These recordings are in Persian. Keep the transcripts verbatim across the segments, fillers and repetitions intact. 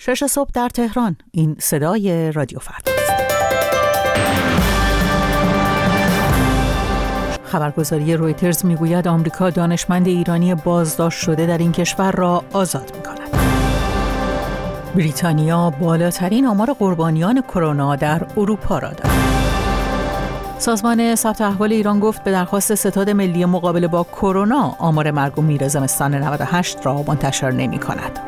شش صبح در تهران. این صدای رادیو فردا است. خبرگزاری رویترز میگوید آمریکا دانشمند ایرانی بازداشت شده در این کشور را آزاد می‌کند. بریتانیا بالاترین آمار قربانیان کرونا در اروپا را دارد. سازمان ثبت احوال ایران گفت به درخواست ستاد ملی مقابله با کرونا آمار مرگ و میر زمستان نود و هشت را منتشر نمی‌کند.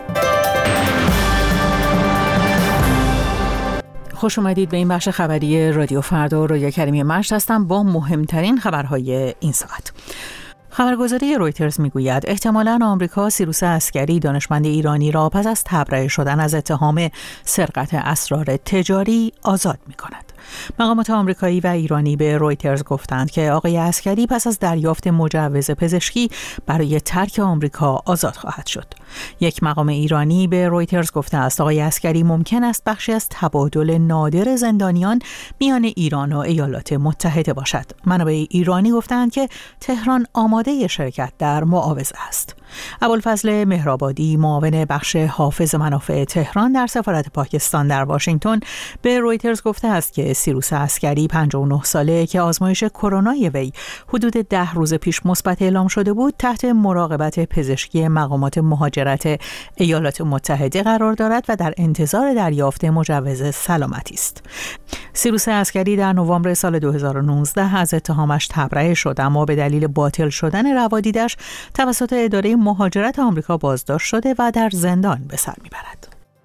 خوش اومدید به این بخش خبری رادیو فردا. رویا کریمی مشت هستم با مهمترین خبرهای این ساعت. خبرگزاری رویترز میگوید احتمالاً آمریکا سیروس عسکری دانشمند ایرانی را پس از تبرئه شدن از اتهام سرقت اسرار تجاری آزاد می‌کند. مقامات آمریکایی و ایرانی به رویترز گفتند که آقای عسکری پس از دریافت مجوز پزشکی برای ترک آمریکا آزاد خواهد شد. یک مقام ایرانی به رویترز گفته است آقای عسکری ممکن است بخشی از تبادل نادر زندانیان میان ایران و ایالات متحده باشد. منابع ایرانی گفتند که تهران آماده شرکت در معاوضه است. ابوالفضل مهرآبادی معاون بخش حافظ منافع تهران در سفارت پاکستان در واشنگتن به رویترز گفته است که سیروس عسکری پنجاه و نه ساله که آزمایش کرونای وی حدود ده روز پیش مثبت اعلام شده بود تحت مراقبت پزشکی مقامات مهاجرت ایالات متحده قرار دارد و در انتظار دریافت مجوز سلامتی است. سیروس عسکری در نوامبر سال دو هزار و نوزده از اتهامش تبرئه شد، اما به دلیل باطل شدن روادیدش توسط اداره مهاجرت آمریکا بازداشت شده و در زندان به سر میبرد.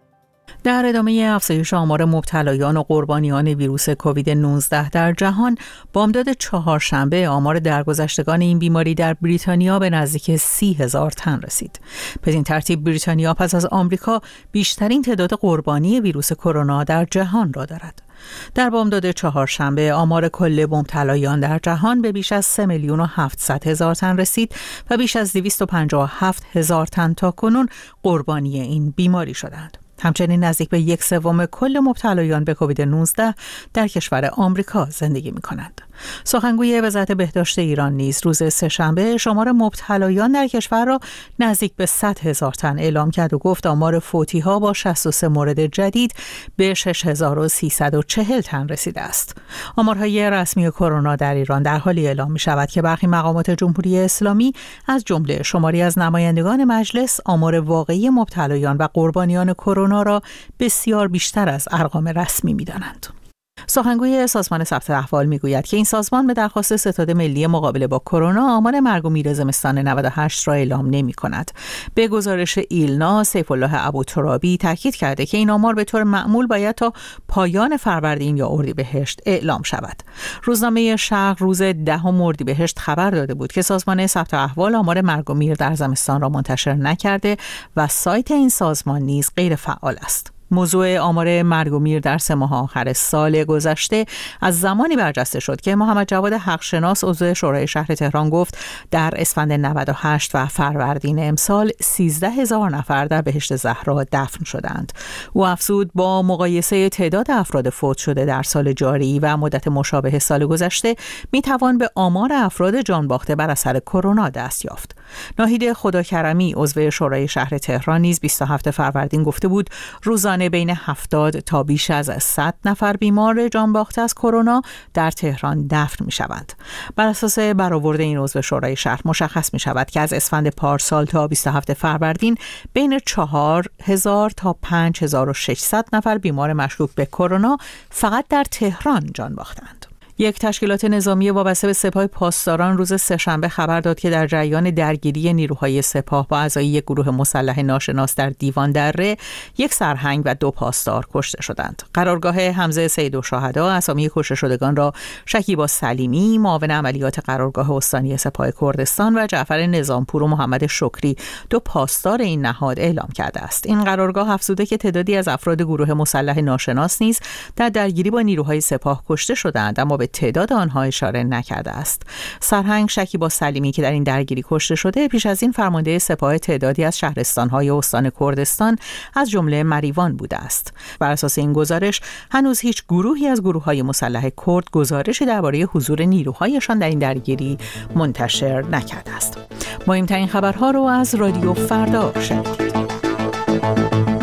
در ادامه افزایش آمار مبتلایان و قربانیان ویروس کووید نوزده در جهان، بامداد چهارشنبه آمار درگذشتگان این بیماری در بریتانیا به نزدیک سی هزار تن رسید. بدین ترتیب بریتانیا پس از آمریکا بیشترین تعداد قربانی ویروس کرونا در جهان را دارد. در بامداد چهارشنبه آمار کل مبتلایان در جهان به بیش از سه میلیون و هفتصد هزار تن رسید و بیش از دویست و پنجاه و هفت هزار تن تا کنون قربانی این بیماری شدند. همچنین نزدیک به یک سوم کل مبتلایان به کووید نوزده در کشور آمریکا زندگی می کنند. سخنگوی وزارت بهداشت ایران نیز روز سه‌شنبه شمار مبتلایان در کشور را نزدیک به صد هزار تن اعلام کرد و گفت آمار فوتی ها با شصت و سه مورد جدید به شش هزار و سیصد و چهل تن رسیده است. آمارهای رسمی کرونا در ایران در حالی اعلام می شود که برخی مقامات جمهوری اسلامی از جمله شماری از نمایندگان مجلس آمار واقعی مبتلایان و قربانیان کرونا را بسیار بیشتر از ارقام رسمی می دانند. سخنگوی سازمان ثبت احوال میگوید که این سازمان به درخواست ستاد ملی مقابله با کرونا آمار مرگ و میر زمستان نود و هشت را اعلام نمی کند. به گزارش ایلنا، سیف الله ابوترابی تاکید کرده که این آمار به طور معمول باید تا پایان فروردین یا اردیبهشت اعلام شود. روزنامه شرق روز دهم اردیبهشت خبر داده بود که سازمان ثبت احوال آمار مرگ و میر در زمستان را منتشر نکرده و سایت این سازمان نیز غیر فعال است. موضوع آمار مرگ و میر در سه ماه آخر سال گذشته از زمانی برجسته شد که محمد جواد حقشناس عضو شورای شهر تهران گفت در اسفند نود و هشت و فروردین امسال سیزده هزار نفر در بهشت زهرا دفن شدند. او افزود با مقایسه تعداد افراد فوت شده در سال جاری و مدت مشابه سال گذشته می توان به آمار افراد جان باخته بر اثر کرونا دست یافت. ناهید خداکرمی عضو شورای شهر تهران نیز بیست و هفتم فروردین گفته بود روزانه بین هفتاد تا بیش از صد نفر بیمار جان باخته از کرونا در تهران دفن می شوند. بر اساس برآورد این عضو شورای شهر مشخص می شود که از اسفند پارسال تا بیست و هفتم فروردین بین چهار هزار تا پنج هزار و ششصد نفر بیمار مشکوک به کرونا فقط در تهران جان باختند. یک تشکیلات نظامی وابسته به سپاه پاسداران روز سه‌شنبه خبر داد که در جریان درگیری نیروهای سپاه با اعضای یک گروه مسلح ناشناس در دیوان دره یک سرهنگ و دو پاسدار کشته شدند. قرارگاه حمزه سیدالشهدا اسامی کشته شدگان را شکیبا سلیمی معاون عملیات قرارگاه استانی سپاه کردستان و جعفر نظامپور و محمد شکری دو پاسدار این نهاد اعلام کرده است. این قرارگاه افزوده که تعدادی از افراد گروه مسلح ناشناس نیز در درگیری با نیروهای سپاه کشته شدند، اما به تعداد آنها اشاره نکرده است. سرهنگ شکیبا سلیمی که در این درگیری کشته شده پیش از این فرمانده سپاه تعدادی از شهرستان‌های استان کردستان از جمله مریوان بوده است. بر اساس این گزارش هنوز هیچ گروهی از گروه‌های مسلح کرد گزارشی درباره حضور نیروهایشان در این درگیری منتشر نکرده است. مهمترین خبرها رو از رادیو فردا شنیدید.